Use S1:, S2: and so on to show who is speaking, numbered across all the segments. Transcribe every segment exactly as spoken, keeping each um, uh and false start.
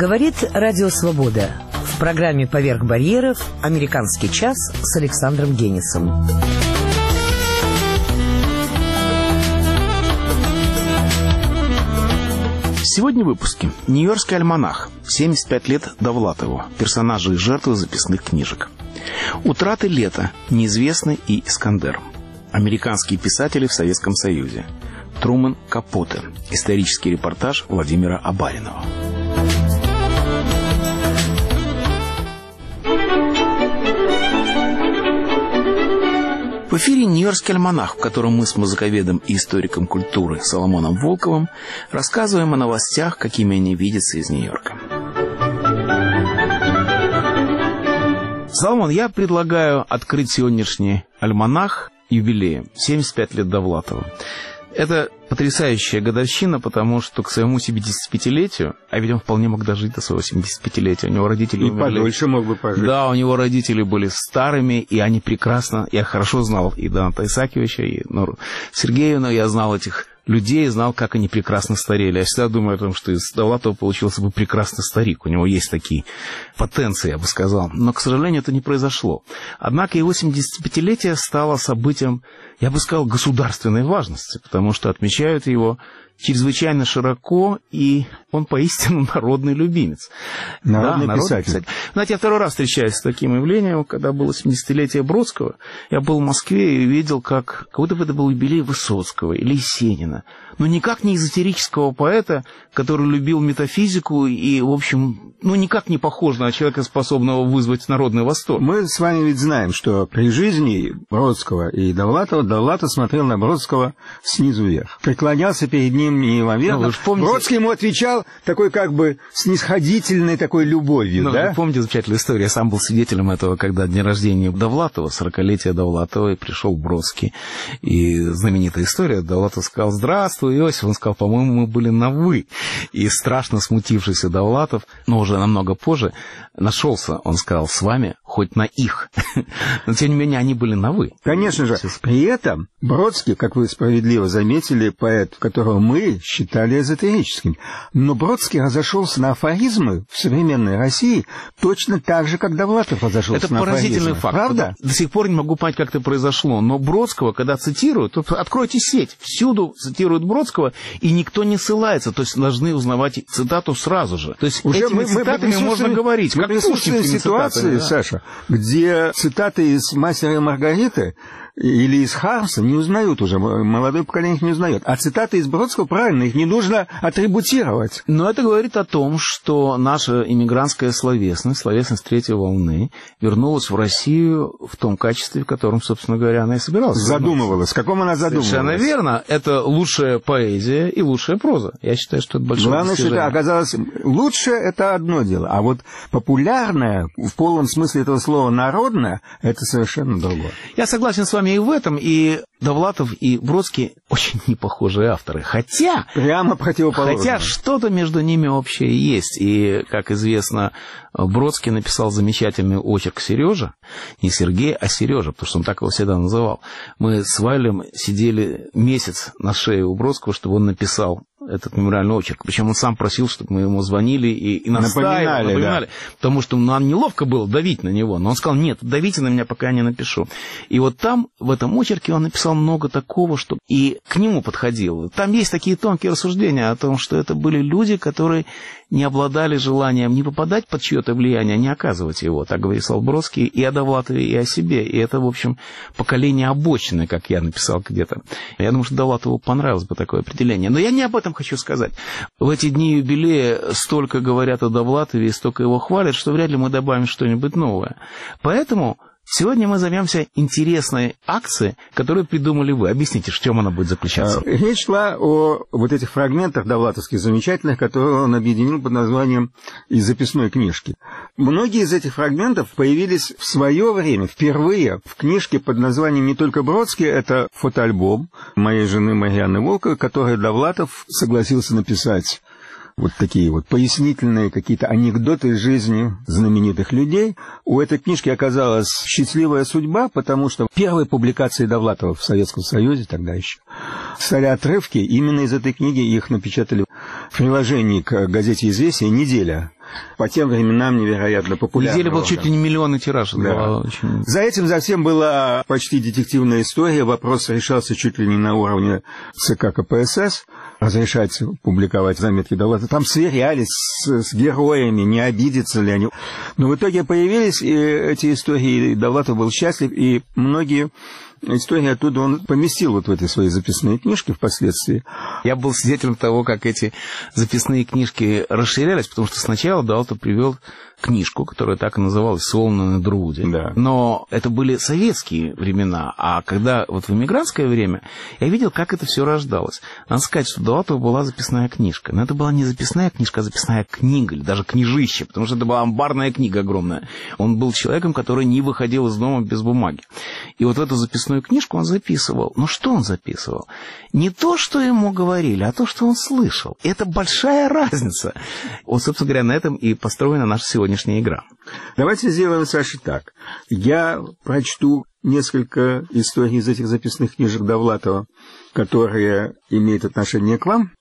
S1: Говорит Радио Свобода. В программе «Поверх барьеров» «Американский час» с Александром Генисом.
S2: Сегодня в выпуске «Нью-Йоркский альманах. семьдесят пять лет Довлатову. Персонажи и жертвы записных книжек». «Утраты лета. Неизвестный» и «Искандер». Американские писатели в Советском Союзе. Трумэн Капоте. Исторический репортаж Владимира Абаринова. В эфире «Нью-Йоркский альманах», в котором мы с музыковедом и историком культуры Соломоном Волковым рассказываем о новостях, какими они видятся из Нью-Йорка. Соломон, я предлагаю открыть сегодняшний альманах юбилеем семьдесят пять лет Довлатова. Это потрясающая годовщина, потому что к своему семидесятипятилетию, а ведь он вполне мог дожить до своего семидесятипятилетия, у него родители
S3: и
S2: умерли.
S3: подольше мог бы пожить.
S2: Да, у него родители были старыми, и они прекрасно, я хорошо знал и Доната Исаакиевича, и Нору Сергеевну, я знал этих людей, знал, как они прекрасно старели. Я всегда думаю о том, что из Довлатова получился бы прекрасный старик. У него есть такие потенции, я бы сказал. Но, к сожалению, это не произошло. Однако его семидесятипятилетие стало событием, я бы сказал, государственной важности, потому что отмечают его чрезвычайно широко, и он поистину народный любимец.
S3: Народный, да, народный писатель.
S2: писатель. Знаете, я второй раз встречаюсь с таким явлением, когда было семидесятилетие Бродского. Я был в Москве и видел, как, как будто бы это был юбилей Высоцкого или Есенина. Но никак не эзотерического поэта, который любил метафизику и, в общем, ну, никак не похож на человека, способного вызвать народный восторг.
S3: Мы с вами ведь знаем, что при жизни Бродского и Довлатова Довлатов смотрел на Бродского снизу вверх. Преклонялся перед ним неимоверно. Ну, помните... Бродский ему отвечал такой как бы снисходительной такой любовью,
S2: ну,
S3: да?
S2: Вы помните замечательную историю? Я сам был свидетелем этого, когда день рождения Довлатова, сорокалетие Довлатова, и пришел Бродский. И знаменитая история. Довлатов сказал: «Здравствуй, Иосиф». Он сказал: «По-моему, мы были на «вы». И страшно смутившийся Довлатов, но уже намного позже, нашелся, он сказал: «С вами хоть на их». Но, тем не менее, они были на «вы».
S3: Конечно же. При этом Бродский, как вы справедливо заметили, поэт, которого мы считали эзотерическим. Но Бродский разошелся на афоризмы в современной России точно так же, как Довлатов разошелся
S2: это
S3: на афоризмы. Это
S2: поразительный факт.
S3: Правда?
S2: До сих пор не могу понять, как это произошло. Но Бродского, когда цитируют, то откройте сеть, всюду цитируют Бродского, и никто не ссылается. То есть должны узнавать цитату сразу же. То есть
S3: уже
S2: этими
S3: мы,
S2: цитатами
S3: мы
S2: можно говорить.
S3: Мы присутствуем в ситуации, да? Саша, где цитаты из «Мастера и Маргариты» или из Хармса не узнают уже, молодое поколение их не узнает. А цитаты из Бродского, правильно, их не нужно атрибутировать.
S2: Но это говорит о том, что наша иммигрантская словесность, словесность третьей волны, вернулась в Россию в том качестве, в котором, собственно говоря, она и собиралась.
S3: Задумывалась. В каком она задумывалась?
S2: Совершенно верно. Это лучшая поэзия и лучшая проза. Я считаю, что это большое
S3: Главное,
S2: достижение.
S3: что это оказалось... Лучшее — это одно дело. А вот популярное, в полном смысле этого слова, народное — это совершенно другое.
S2: Я согласен с вами и в этом, и Довлатов, и Бродский очень непохожие авторы. Хотя...
S3: Прямо противоположно.
S2: Хотя что-то между ними общее есть. И, как известно, Бродский написал замечательный очерк «Сережа». Не Сергей, а Сережа, потому что он так его всегда называл. Мы с Вайлем сидели месяц на шее у Бродского, чтобы он написал этот мемориальный очерк. Причем он сам просил, чтобы мы ему звонили и, и настаивали, напоминали, напоминали, да. Потому что нам неловко было давить на него. Но он сказал: нет, давите на меня, пока я не напишу. И вот там, в этом очерке, он написал много такого, что и к нему подходило. Там есть такие тонкие рассуждения о том, что это были люди, которые не обладали желанием не попадать под чье-то влияние, а не оказывать его. Так говорил Бродский и о Довлатове, и о себе. И это, в общем, поколение обочины, как я написал где-то. Я думаю, что Довлатову понравилось бы такое определение. Но я не об этом хочу сказать. В эти дни юбилея столько говорят о Довлатове и столько его хвалят, что вряд ли мы добавим что-нибудь новое. Поэтому сегодня мы займемся интересной акцией, которую придумали вы. Объясните, в чем она будет заключаться?
S3: Речь шла о вот этих фрагментах довлатовских замечательных, которые он объединил под названием «Из записной книжки». Многие из этих фрагментов появились в свое время, впервые, в книжке под названием не только Бродский, это фотоальбом моей жены Марьяны Волковой, который Довлатов согласился написать. Вот такие вот пояснительные какие-то анекдоты из жизни знаменитых людей. У этой книжки оказалась счастливая судьба, потому что первые публикации Довлатова в Советском Союзе тогда еще стали отрывки. Именно из этой книги их напечатали в приложении к газете «Известия» «Неделя». По тем временам невероятно популярна.
S2: «Неделя» был чуть ли не миллионный тираж.
S3: Да.
S2: Очень...
S3: За этим, за всем была почти детективная история. Вопрос решался чуть ли не на уровне ЦК КПСС. Разрешать публиковать заметки Довлатова. Там сверялись с, с героями, не обидятся ли они. Но в итоге появились и эти истории, и Довлатов был счастлив, и многие истории оттуда он поместил вот в эти свои записные книжки впоследствии.
S2: Я был свидетелем того, как эти записные книжки расширялись, потому что сначала Довлатов привел книжку, которая так и называлась «Солнце на Друде».
S3: Да.
S2: Но это были советские времена, а когда вот в эмигрантское время я видел, как это все рождалось. Надо сказать, что у Довлатова была записная книжка. Но это была не записная книжка, а записная книга, или даже книжище, потому что это была амбарная книга огромная. Он был человеком, который не выходил из дома без бумаги. И вот в эту записную книжку он записывал. Ну что он записывал? Не то, что ему говорили, а то, что он слышал. И это большая разница. Вот, собственно говоря, на этом и построена наша сегодняшняя игра.
S3: Давайте сделаем, Саша, так. Я прочту несколько историй из этих записных книжек Довлатова, которые имеют отношение к вам,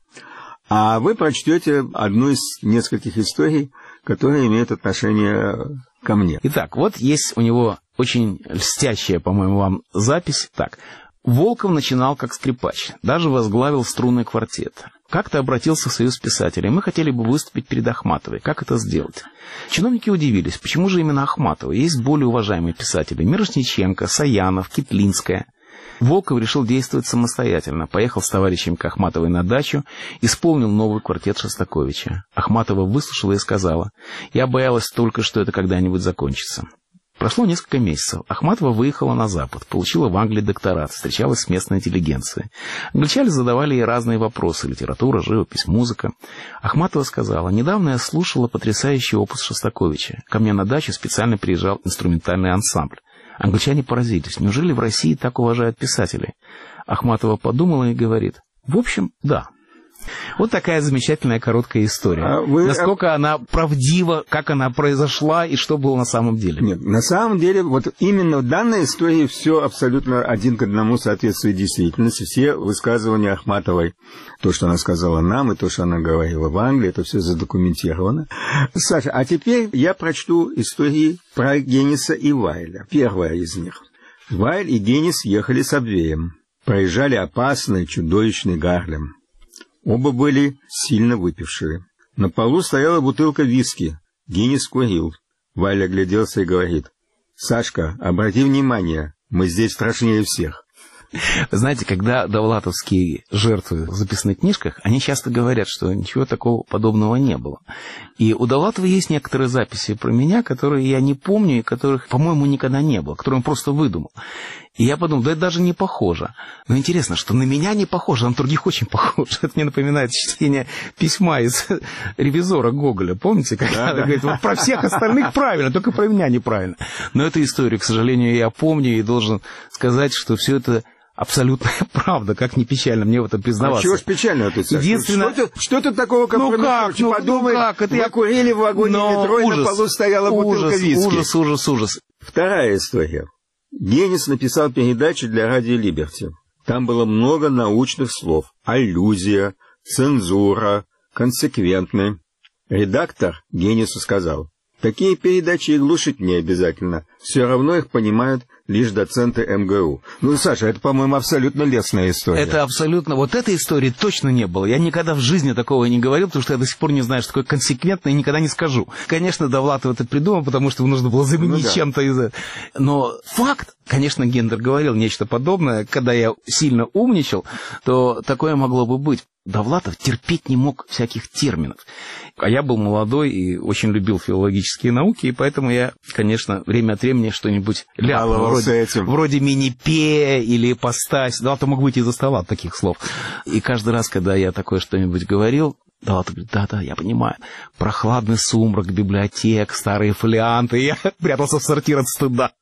S3: а вы прочтете одну из нескольких историй, которые имеют отношение ко мне.
S2: Итак, вот есть у него очень льстящая, по-моему, вам запись. Так, Волков начинал как скрипач, даже возглавил струнный квартет. Как-то обратился в Союз писателей. Мы хотели бы выступить перед Ахматовой. Как это сделать? Чиновники удивились, почему же именно Ахматова? Есть более уважаемые писатели. Мирошниченко, Саянов, Китлинская. Волков решил действовать самостоятельно. Поехал с товарищем к Ахматовой на дачу, исполнил новый квартет Шостаковича. Ахматова выслушала и сказала: «Я боялась только, что это когда-нибудь закончится». Прошло несколько месяцев. Ахматова выехала на Запад, получила в Англии докторат, встречалась с местной интеллигенцией. Англичане задавали ей разные вопросы: литература, живопись, музыка. Ахматова сказала: «Недавно я слушала потрясающий опус Шостаковича. Ко мне на дачу специально приезжал инструментальный ансамбль». Англичане поразились: неужели в России так уважают писателей? Ахматова подумала и говорит: «В общем, да». Вот такая замечательная короткая история. А вы... Насколько она правдива, как она произошла и что было на самом деле.
S3: Нет, на самом деле, вот именно в данной истории все абсолютно один к одному соответствует действительности. Все высказывания Ахматовой, то, что она сказала нам, и то, что она говорила в Англии, это все задокументировано. Саша, а теперь я прочту истории про Генниса и Вайля. Первая из них. Вайль и Геннис ехали с обвеем. Проезжали опасный, чудовищный Гарлем. Оба были сильно выпившие. На полу стояла бутылка виски. Геннис курил. Валя огляделся и говорит: «Сашка, обрати внимание, мы здесь страшнее всех».
S2: Знаете, когда довлатовские жертвы в записных книжках, они часто говорят, что ничего такого подобного не было. И у Довлатова есть некоторые записи про меня, которые я не помню, и которых, по-моему, никогда не было, которые он просто выдумал. И я подумал, да это даже не похоже. Но интересно, что на меня не похоже, а на других очень похоже. Это мне напоминает чтение письма из «Ревизора» Гоголя. Помните, когда он говорит: вот про всех остальных правильно, только про меня неправильно. Но эту историю, к сожалению, я помню и должен сказать, что все это абсолютная правда, как не печально мне в этом признаваться.
S3: А чего ж печально тут?
S2: Единственное...
S3: Что, что тут такого, как
S2: ну как, ну,
S3: подумай,
S2: ну как? Это
S3: вы
S2: я...
S3: курили в вагоне
S2: Но
S3: метро,
S2: ужас,
S3: и на полу стояла бутылка
S2: ужас,
S3: виски.
S2: Ужас, ужас, ужас.
S3: Вторая история. Геннис написал передачу для радио «Либерти». Там было много научных слов. Аллюзия, цензура, консеквентный. Редактор Геннису сказал: «Такие передачи и глушить не обязательно. Все равно их понимают лишь доценты эм гэ у». Ну, Саша, это, по-моему, абсолютно лестная история.
S2: Это абсолютно... Вот этой истории точно не было. Я никогда в жизни такого не говорил, потому что я до сих пор не знаю, что такое консеквентно, и никогда не скажу. Конечно, Довлатов это придумал, потому что его нужно было заменить ну, да. чем-то из этого. Но факт, конечно, Гендер говорил нечто подобное. Когда я сильно умничал, то такое могло бы быть. Довлатов терпеть не мог всяких терминов. А я был молодой и очень любил филологические науки, и поэтому я, конечно, время от времени что-нибудь ляпал, вроде, вроде мини-пе или ипостась. Довлатов мог выйти из-за стола от таких слов. И каждый раз, когда я такое что-нибудь говорил, Довлатов говорит: да-да, я понимаю. Прохладный сумрак библиотек, старые фолианты. И я прятался в сортир от стыда.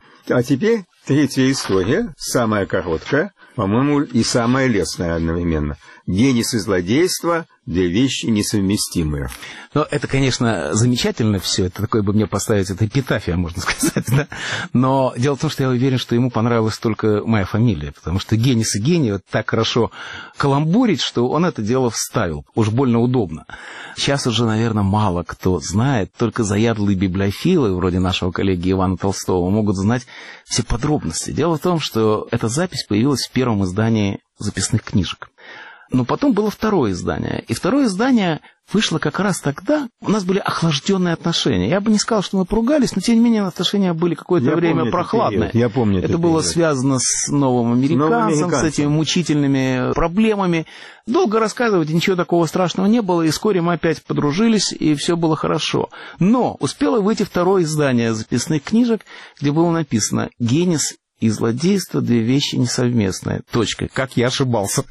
S3: А теперь третья история, самая короткая, по-моему, и самая лестная одновременно. Генис и злодейство — две вещи несовместимые.
S2: Ну, это, конечно, замечательно все. Это такое бы мне поставить, это эпитафия, можно сказать, да? Но дело в том, что я уверен, что ему понравилась только моя фамилия, потому что Генис и гений вот так хорошо каламбурить, что он это дело вставил. Уж больно удобно. Сейчас уже, наверное, мало кто знает, только заядлые библиофилы, вроде нашего коллеги Ивана Толстого, могут знать все подробности. Дело в том, что эта запись появилась в первом издании записных книжек. Но потом было второе издание. И второе издание вышло как раз тогда, у нас были охлажденные отношения. Я бы не сказал, что мы поругались, но тем не менее отношения были какое-то
S3: я
S2: время
S3: помню
S2: прохладные.
S3: Я помню
S2: это было период. Связано с новым американцем, с этими мучительными проблемами. Долго рассказывать, ничего такого страшного не было, и вскоре мы опять подружились, и все было хорошо. Но успело выйти второе издание записных книжек, где было написано «Генис и злодейство — две вещи несовместные». Точка. Как я ошибался.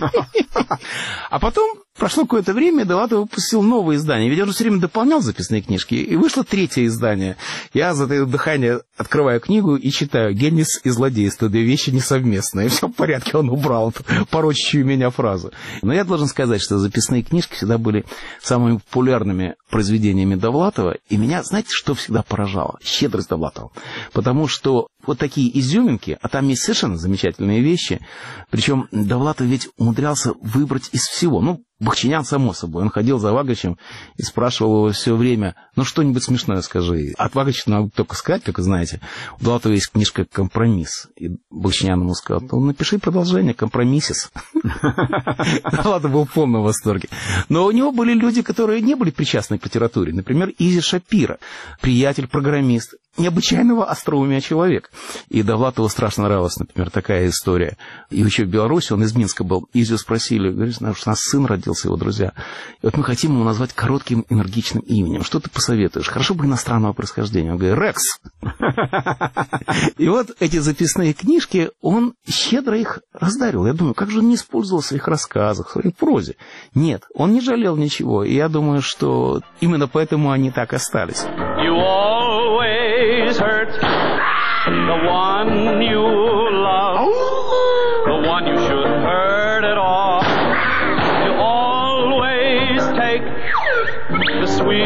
S2: А потом прошло какое-то время, и Довлатов выпустил новое издание. Ведь он же все время дополнял записные книжки. И вышло третье издание. Я, затаив дыхание, открываю книгу и читаю «Генис и злодейство — две вещи несовместные». Все в порядке, он убрал эту порочащую меня фразу. Но я должен сказать, что записные книжки всегда были самыми популярными произведениями Довлатова. И меня, знаете, что всегда поражало? Щедрость Довлатова. Потому что вот такие изюминки, а там есть совершенно замечательные вещи. Причем Довлатов ведь умудрялся выбрать из всего. Ну, Бахчинян, само собой. Он ходил за Вагачем и спрашивал его все время: ну, что-нибудь смешное скажи. От Вагача надо только сказать, как вы знаете. У Довлатова есть книжка «Компромисс». И Бахчинян ему сказал: ну, напиши продолжение «Компромиссис». Довлатов был в полном восторге. Но у него были люди, которые не были причастны к литературе. Например, Изи Шапира, приятель-программист, необычайного остроумия человек. И Довлатову страшно нравилась, например, такая история. И еще в Беларуси, он из Минска был, Изю спросили, говорит, что у нас сын родился, его друзья. И вот мы хотим его назвать коротким, энергичным именем. Что ты посоветуешь? Хорошо бы иностранного происхождения. Он говорит: Рекс. И вот эти записные книжки, он щедро их раздарил. Я думаю, как же он не использовал в своих рассказах, в своей прозе? Нет, он не жалел ничего. И я думаю, что именно поэтому они так остались. Hurt the one you love, the one you should hurt at all. You always take the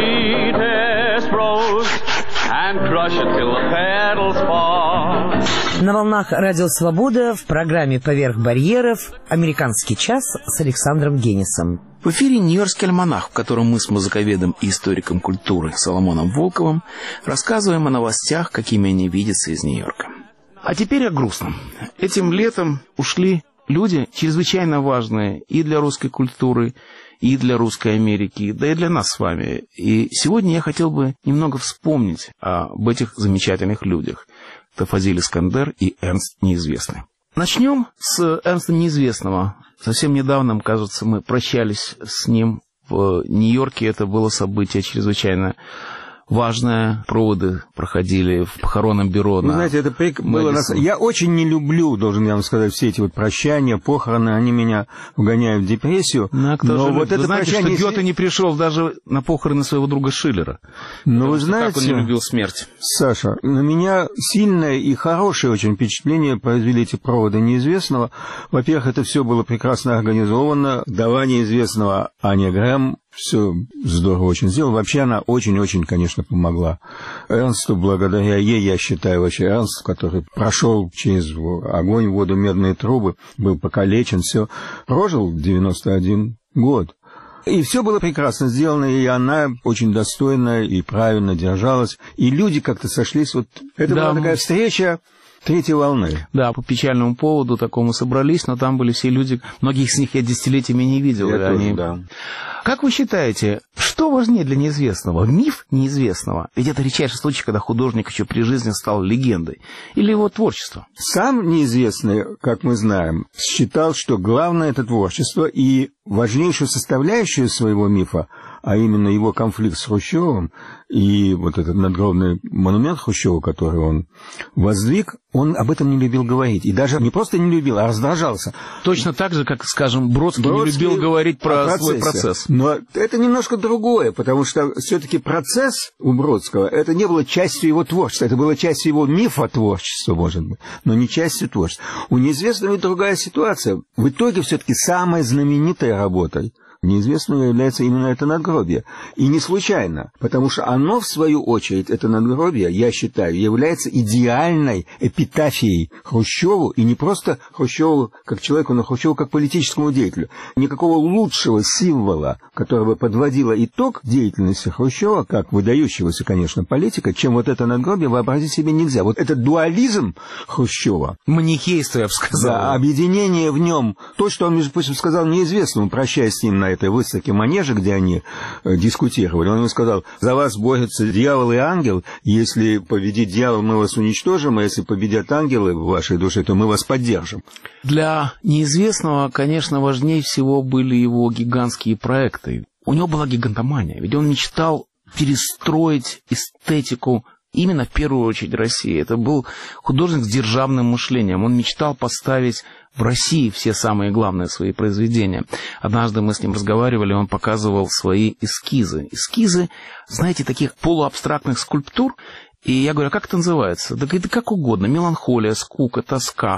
S2: sweetest rose and crush it till the petals fall.
S1: На волнах Радио Свобода в программе «Поверх барьеров» «Американский час» с Александром Генисом.
S2: В эфире «Нью-Йоркский альманах», в котором мы с музыковедом и историком культуры Соломоном Волковым рассказываем о новостях, какими они видятся из Нью-Йорка. А теперь о грустном. Этим летом ушли люди чрезвычайно важные и для русской культуры, и для русской Америки, да и для нас с вами. И сегодня я хотел бы немного вспомнить об этих замечательных людях. Это Фазиль Искандер и Эрнст Неизвестный. Начнем с Эрнста Неизвестного. Совсем недавно, кажется, мы прощались с ним в Нью-Йорке. Это было событие чрезвычайно важное. Проводы проходили в похоронном бюро.
S3: Вы знаете, это прик... было нас... Я очень не люблю, должен я вам сказать, все эти вот прощания, похороны, они меня вгоняют в депрессию.
S2: Ну, а кто
S3: но
S2: же
S3: вот
S2: вы
S3: это
S2: знаете,
S3: прощание...
S2: что Гёте не пришел даже на похороны своего друга Шиллера.
S3: Ну, вы знаете,
S2: как он не любил смерть.
S3: Саша, на меня сильное и хорошее очень впечатление произвели эти проводы Неизвестного. Во-первых, это все было прекрасно организовано. Вдова Неизвестного Аня Грэм все здорово очень сделала. Вообще она очень-очень, конечно, помогла Эрнсту. Благодаря ей, я считаю, вообще Эрнст, который прошел через огонь, воду, медные трубы, был покалечен, все, прожил девяносто один год. И все было прекрасно сделано, и она очень достойно и правильно держалась. И люди как-то сошлись. Вот это да, была такая встреча третьей волны.
S2: Да, по печальному поводу такому собрались, но там были все люди, многих из них я десятилетиями не видел.
S3: Я
S2: они...
S3: тоже, да.
S2: Как вы считаете, что важнее для неизвестного? Миф неизвестного? Ведь это редчайший случай, когда художник еще при жизни стал легендой. Или его творчество?
S3: Сам Неизвестный, как мы знаем, считал, что главное — это творчество, и важнейшую составляющую своего мифа, а именно его конфликт с Хрущевым и вот этот надгробный монумент Хрущеву, который он воздвиг, он об этом не любил говорить. И даже не просто не любил, а раздражался.
S2: Точно так же, как, скажем, Бродский, Бродский не любил говорить про свой процесс.
S3: Но это немножко другое, потому что все-таки процесс у Бродского, это не было частью его творчества, это было частью его мифотворчества, может быть, но не частью творчества. У неизвестного ведь другая ситуация. В итоге все-таки самой знаменитой работой неизвестного является именно это надгробие. И не случайно, потому что оно, в свою очередь, это надгробие, я считаю, является идеальной эпитафией Хрущеву, и не просто Хрущеву как человеку, но Хрущеву как политическому деятелю. Никакого лучшего символа, который бы подводило итог деятельности Хрущева, как выдающегося, конечно, политика, чем вот это надгробие, вообразить себе нельзя. Вот этот дуализм Хрущева,
S2: манихейство, я бы сказал.
S3: Да, объединение в нем, то, что он, между прочим, сказал неизвестному, прощаясь с ним на этой выставке Манежа, где они э, дискутировали, он ему сказал: за вас борются дьявол и ангел, если победит дьявол, мы вас уничтожим, а если победят ангелы в вашей душе, то мы вас поддержим.
S2: Для неизвестного, конечно, важнее всего были его гигантские проекты. У него была гигантомания, ведь он мечтал перестроить эстетику именно в первую очередь России. Это был художник с державным мышлением. Он мечтал поставить в России все самые главные свои произведения. Однажды мы с ним разговаривали, он показывал свои эскизы. Эскизы, знаете, таких полуабстрактных скульптур. И я говорю: а как это называется? Да говорит, как угодно. Меланхолия, скука, тоска,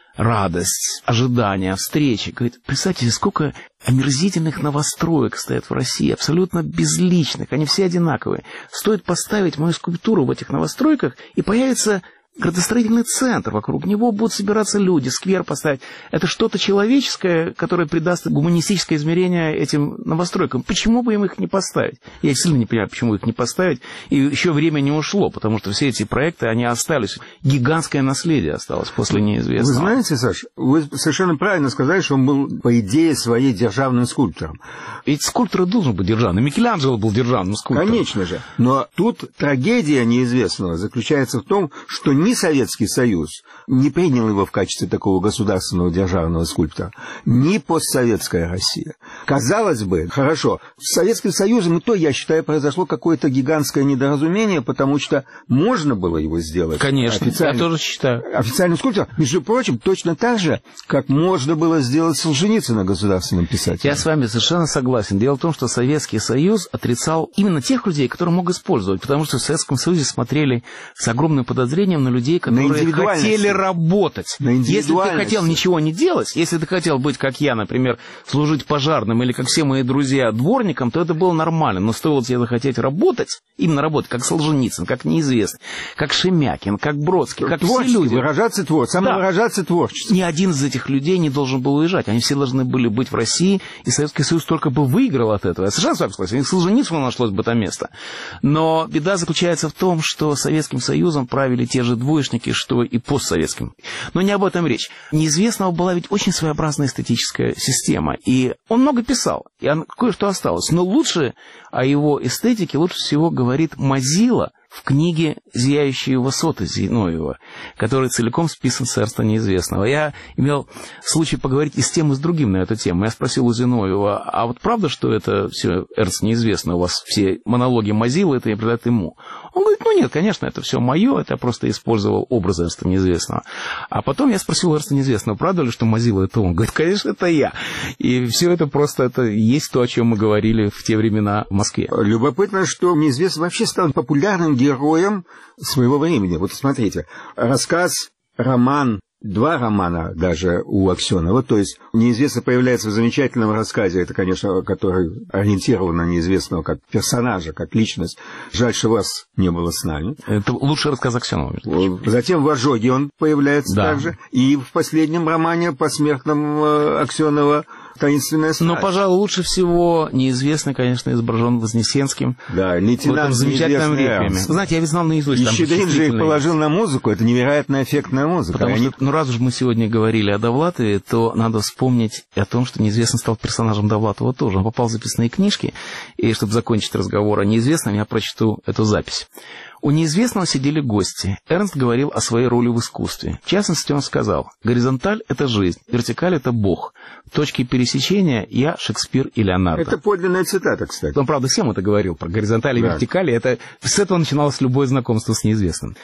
S2: радость, ожидание, встречи. Говорит, представьте себе, сколько омерзительных новостроек стоят в России, абсолютно безличных, они все одинаковые. Стоит поставить мою скульптуру в этих новостройках, и появится градостроительный центр, вокруг него будут собираться люди, сквер поставить. Это что-то человеческое, которое придаст гуманистическое измерение этим новостройкам. Почему бы им их не поставить? Я сильно не понимаю, почему их не поставить. И еще время не ушло, потому что все эти проекты, они остались. Гигантское наследие осталось после неизвестного.
S3: Вы знаете, Саш, вы совершенно правильно сказали, что он был, по идее своей, державным скульптором.
S2: Ведь скульптор должен быть державным. Микеланджело был державным скульптором.
S3: Конечно же. Но тут трагедия неизвестного заключается в том, что ни Советский Союз не принял его в качестве такого государственного державного скульптора, ни постсоветская Россия. Казалось бы, хорошо, с Советским Союзом и то, я считаю, произошло какое-то гигантское недоразумение, потому что можно было его сделать.
S2: Конечно, я тоже считаю.
S3: Официальным скульптором. Между прочим, точно так же, как можно было сделать Солженицына государственным писателем.
S2: Я с вами совершенно согласен. Дело в том, что Советский Союз отрицал именно тех людей, которые мог использовать, потому что в Советском Союзе смотрели с огромным подозрением на людей, которые хотели работать. Если ты хотел ничего не делать, если ты хотел быть, как я, например, служить пожарным или, как все мои друзья, дворником, то это было нормально. Но стоило тебе захотеть работать, именно работать, как Солженицын, как неизвестный, как Шемякин, как Бродский, как все люди.
S3: Выражаться творчеством, самовыражаться творчеством.
S2: Ни один из этих людей не должен был уезжать. Они все должны были быть в России, и Советский Союз только бы выиграл от этого. Я совершенно с вами согласен. Солженицыну нашлось бы там место. Но беда заключается в том, что Советским Союзом правили те же двоечники, что и постсоветским. Но не об этом речь. Неизвестного была ведь очень своеобразная эстетическая система. И он много писал, и кое-что осталось. Но лучше о его эстетике лучше всего говорит Мазила в книге «Зияющие высоты» Зиновьева, который целиком списан с Эрнста Неизвестного. Я имел случай поговорить и с тем, и с другим на эту тему. Я спросил у Зиновьева: а вот правда, что это все Эрнст Неизвестный, у вас все монологи Мазилы, это придает ему? Он говорит: ну нет, конечно, это все мое, это я просто использовал образ Эрнста Неизвестного. А потом я спросил у Эрнста Неизвестного: правда ли, что Мазила это он? Говорит: конечно, это я. И все это просто, это есть то, о чем мы говорили в те времена в Москве.
S3: Любопытно, что Неизвестный вообще стал популярным героем своего времени. Вот смотрите, рассказ, роман, два романа даже у Аксенова, то есть Неизвестный появляется в замечательном рассказе, это, конечно, который ориентирован на Неизвестного как персонажа, как личность. Жаль, что вас не было с нами.
S2: Это лучший рассказ Аксенова.
S3: Затем в «Ожоге» он появляется
S2: да.
S3: также, и в последнем романе посмертном Аксенова «Таинственная страсть».
S2: Но, пожалуй, лучше всего Неизвестный, конечно, изображен Вознесенским.
S3: Да, лейтенант
S2: в замечательном реквиеме. Знаете, я ведь знал наизусть.
S3: И Щедрин же их положил на музыку, это невероятно эффектная музыка.
S2: Потому
S3: Они...
S2: что, ну, раз уж мы сегодня говорили о Довлатове, то надо вспомнить о том, что Неизвестный стал персонажем Довлатова тоже. Он попал в записные книжки, и чтобы закончить разговор о Неизвестном, я прочту эту запись. У Неизвестного сидели гости. Эрнст говорил о своей роли в искусстве. В частности, он сказал: горизонталь — это жизнь, вертикаль — это Бог. Точки пересечения — я, Шекспир и Леонардо.
S3: Это подлинная цитата, кстати.
S2: Он, правда, всем это говорил, про горизонталь и
S3: да.
S2: вертикаль. Это... С этого начиналось любое знакомство с Неизвестным.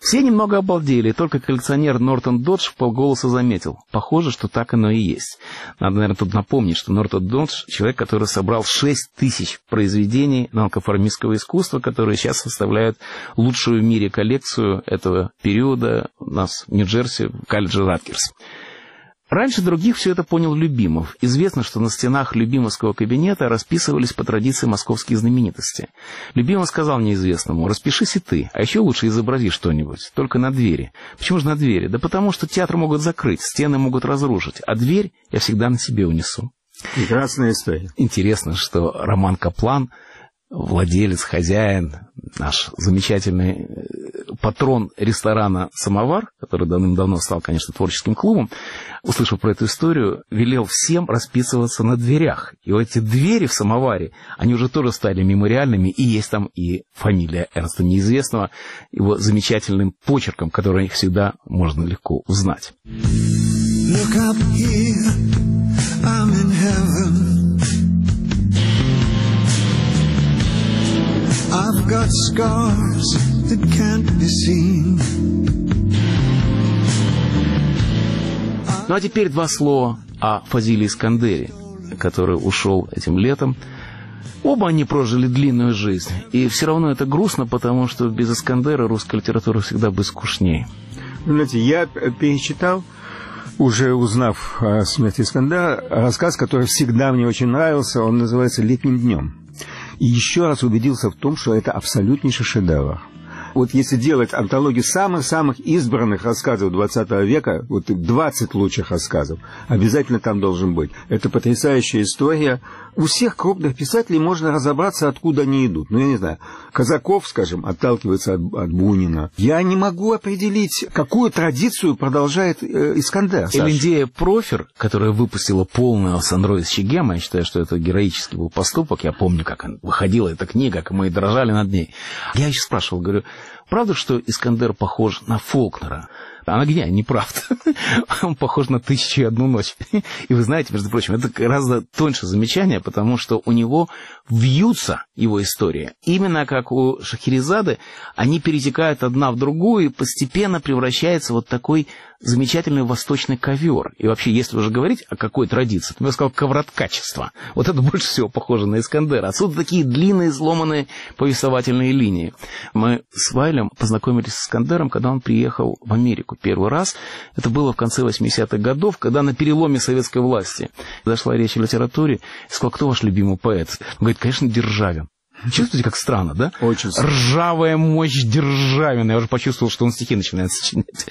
S2: Все немного обалдели, только коллекционер Нортон Додж вполголоса заметил. Похоже, что так оно и есть. Надо, наверное, тут напомнить, что Нортон Додж — человек, который собрал шесть тысяч произведений нонконформистского искусства, которые сейчас составляют лучшую в мире коллекцию этого периода у нас в Нью-Джерси, в колледже Раткерс. Раньше других все это понял Любимов. Известно, что на стенах любимовского кабинета расписывались по традиции московские знаменитости. Любимов сказал неизвестному: распишись и ты, а еще лучше изобрази что-нибудь, только на двери. Почему же на двери? Да потому что театр могут закрыть, стены могут разрушить, а дверь я всегда на себе унесу.
S3: Прекрасная история.
S2: Интересно, что Роман Каплан, владелец, хозяин, наш замечательный патрон ресторана «Самовар», который давным-давно стал, конечно, творческим клубом, услышав про эту историю, велел всем расписываться на дверях. И вот эти двери в «Самоваре», они уже тоже стали мемориальными, и есть там и фамилия Эрнста Неизвестного, его замечательным почерком, который всегда можно легко узнать. Look up here, I'm in heaven. I've got scars that can't be seen. Ну а теперь два слова о Фазиле Искандере, который ушел этим летом. Оба они прожили длинную жизнь, и все равно это грустно, потому что без Искандера русская литература всегда бы скучнее.
S3: Знаете, я перечитал, уже узнав о смерти Искандера, рассказ, который всегда мне очень нравился, он называется «Летним днем». И еще раз убедился в том, что это абсолютнейший шедевр. Вот если делать антологию самых-самых избранных рассказов двадцатого века, вот двадцать лучших рассказов, обязательно там должен быть. Это потрясающая история. У всех крупных писателей можно разобраться, откуда они идут. Ну, я не знаю, Казаков, скажем, отталкивается от, от Бунина. Я не могу определить, какую традицию продолжает э, Искандер.
S2: Элендея Профер, которая выпустила полную Сандро из Чегема, я считаю, что это героический был поступок. Я помню, как выходила эта книга, как мы дрожали над ней. Я еще спрашивал, говорю, правда, что Искандер похож на Фолкнера? Она говорит: неправда. Он похож на «Тысячу и одну ночь». И вы знаете, между прочим, это гораздо тоньше замечание, потому что у него вьются его истории. Именно как у Шахерезады, они перетекают одна в другую и постепенно превращается в вот такой замечательный восточный ковер. И вообще, если уже говорить о какой традиции, то я бы сказал, ковроткачество. Вот это больше всего похоже на Искандера. Отсюда такие длинные, сломанные повествовательные линии. Мы с Вайлем познакомились с Искандером, когда он приехал в Америку первый раз. Это было в конце восьмидесятых годов, когда на переломе советской власти зашла речь о литературе. И сказал: кто ваш любимый поэт? Он говорит: конечно, Державин. Чувствуете, как странно, да?
S3: Очень.
S2: Ржавая мощь Державина. Я уже почувствовал, что он стихи начинает сочинять.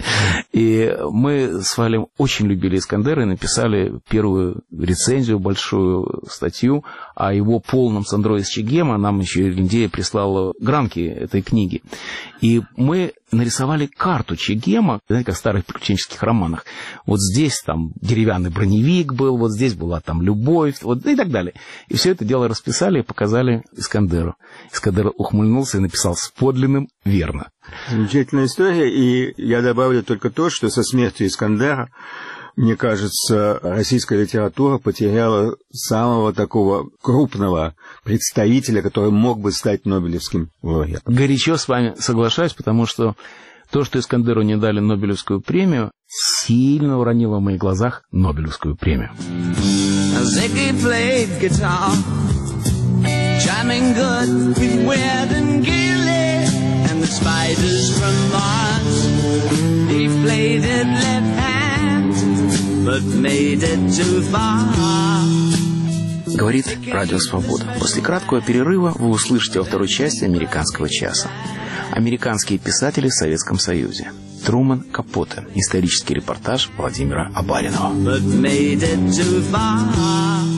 S2: И мы с Валем очень любили Искандера и написали первую рецензию, большую статью о его полном Сандро из Чегема. Нам еще Элендея прислала гранки этой книги. И мы нарисовали карту Чегема, знаете, как в старых приключенческих романах. Вот здесь там деревянный броневик был, вот здесь была там любовь, вот, и так далее. И все это дело расписали и показали Искандеру. Искандер ухмыльнулся и написал: с подлинным верно.
S3: Замечательная история, и я добавлю только то, что со смертью Искандера, мне кажется, российская литература потеряла самого такого крупного представителя, который мог бы стать Нобелевским лауреатом.
S2: Горячо с вами соглашаюсь, потому что то, что Искандеру не дали Нобелевскую премию, сильно уронило в моих глазах Нобелевскую премию. Говорит Радио Свобода. После краткого перерыва вы услышите во второй части «Американского часа». Американские писатели в Советском Союзе. Труман Капоте. Исторический репортаж Владимира Абаринова.